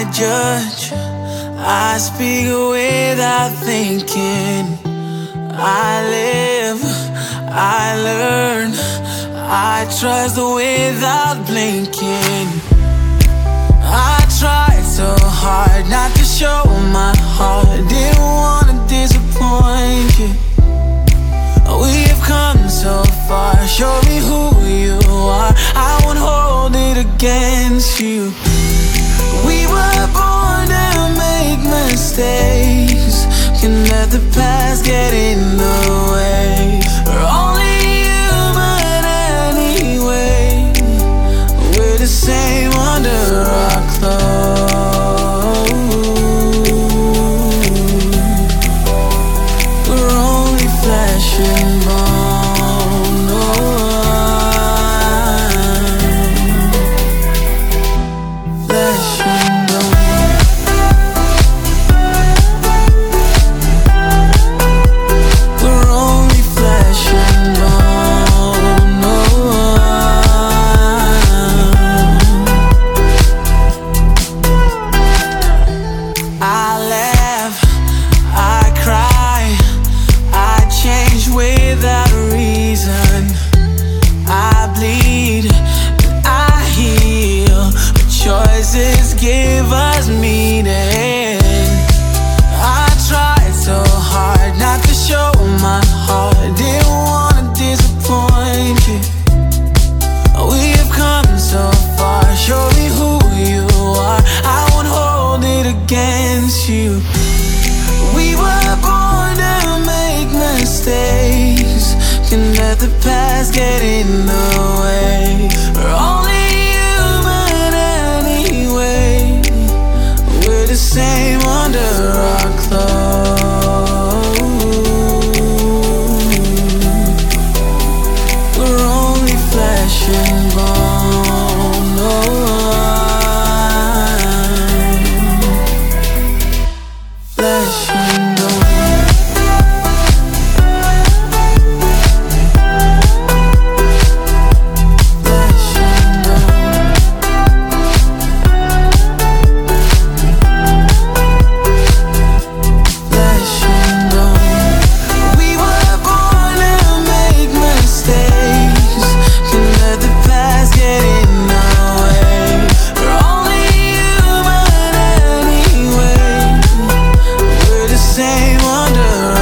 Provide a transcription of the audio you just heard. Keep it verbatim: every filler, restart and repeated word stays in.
I judge, I speak without thinking. I live, I learn, I trust without blinking. I tried so hard not to show my heart, didn't wanna disappoint you. We have come so far, show me who you are, I won't hold it against you. We were born to make mistakes, can let the past get in the way. We're only human anyway, we're the same under our clothes. We're only flesh and bone, oh. Flesh and bone. We're only flesh and bone, oh. I laugh, I cry, I change without a reason. I bleed, but I heal. But choices give us meaning. I tried so hard not to show my heart, didn't wanna disappoint you. We have come so far, show me who you are, I won't hold it against you. We were born to make mistakes, can let the past get in the way. We're only human anyway, we're the same under our clothes. We're only flesh and bone, oh. Flesh and bone. Flesh and bone. Flesh and bone. We were born to make mistakes, can let the past get in the way. We're only human anyway, we're the same under